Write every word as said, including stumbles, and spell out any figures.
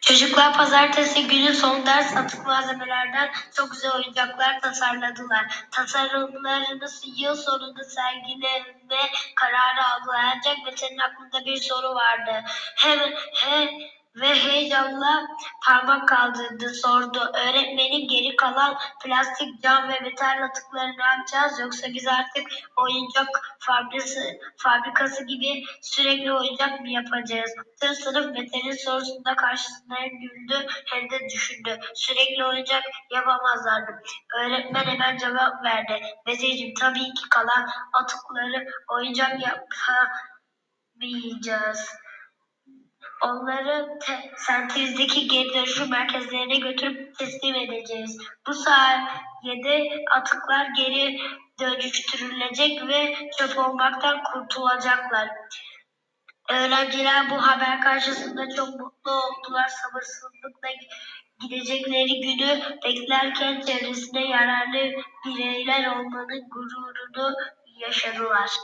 Çocuklar pazartesi günü son ders atık malzemelerden çok güzel oyuncaklar tasarladılar. Tasarımlarını yıl sonunda sergileme kararı aldılar. Ancak Mete'nin aklında bir soru vardı. Hem, he, ve heyecanla parmak kaldırdı, sordu. Öğretmenim, geri kalan plastik, cam ve metal atıkları ne yapacağız? Yoksa biz artık oyuncak fabrikası, fabrikası gibi sürekli oyuncak mı yapacağız? Tüm sınıf Mete'nin sorusunda karşısında hem güldü hem de düşündü. Sürekli oyuncak yapamazlardı. Öğretmen hemen cevap verdi. Meteciğim, tabii ki kalan atıkları oyuncak yapamayacağız. Onları te- sentezdeki geri dönüşüm merkezlerine götürüp teslim edeceğiz. Bu sayede atıklar geri dönüştürülecek ve çöp olmaktan kurtulacaklar. Öğrenciler bu haber karşısında çok mutlu oldular. Sabırsızlıkla gidecekleri günü beklerken çevresine yararlı bireyler olmanın gururunu yaşadılar.